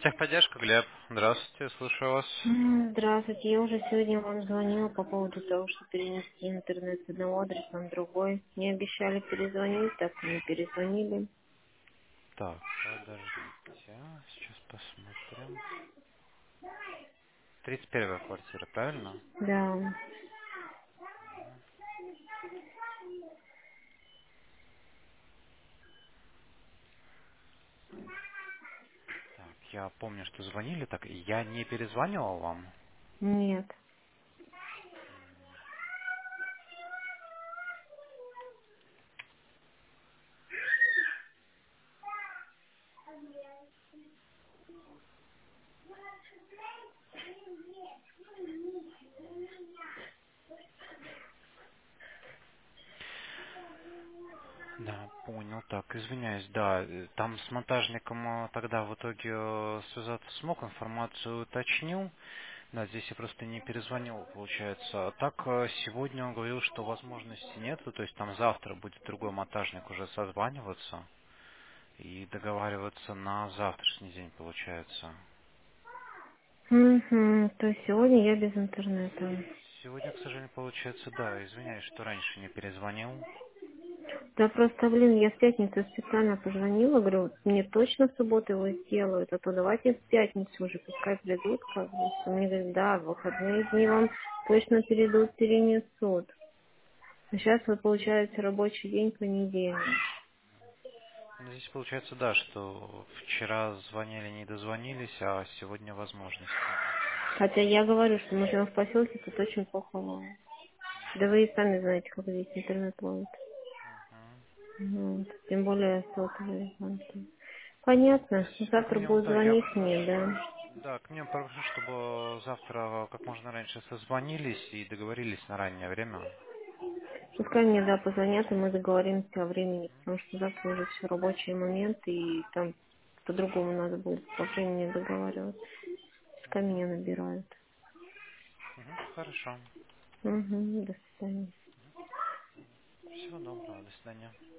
Техподдержка, Глеб. Здравствуйте, слушаю вас. Здравствуйте, я уже сегодня вам звонила по поводу того, что перенести интернет с одного адреса на другой. Мне обещали перезвонить, так и не перезвонили. Так, подождите, сейчас посмотрим. 31-я квартира, правильно? Да. Так, я помню, что звонили, так, я не перезванивал вам. Нет. Да, понял, так, извиняюсь, да, там с монтажником тогда в итоге связаться смог, информацию уточнил. Да, здесь я просто не перезвонил, получается. А так, сегодня он говорил, что возможности нету, то есть там завтра будет другой монтажник уже созваниваться и договариваться на завтрашний день, получается. Угу. То есть сегодня я без интернета. Сегодня, к сожалению, получается, да, извиняюсь, что раньше не перезвонил. Да просто, блин, я в пятницу специально позвонила, говорю, вот мне точно в субботу его сделают, а то давайте в пятницу уже, пускай придут, как бы. Мне говорят, да, в выходные дни вам точно перейдут, перенесут. А сейчас вы получаете рабочий день понедельник. Ну, здесь получается, да, что вчера звонили, не дозвонились, а сегодня возможности нету. Хотя я говорю, что мы живем в поселке, тут очень плохо ловит. Да вы и сами знаете, как здесь интернет ловит. Мгм. Вот. Тем более сотовые звонки. Понятно. Все Завтра понял, будет да, я звонить мне, да. да, к мне попрошу, чтобы завтра как можно раньше созвонились и договорились на раннее время. Пускай мне, да, позвонят, и мы договоримся о времени, потому что завтра уже все рабочий момент, и там по-другому надо будет по времени договариваться. Пускай меня набирают. Мгм. Хорошо. Угу, до свидания. Всего доброго, до свидания.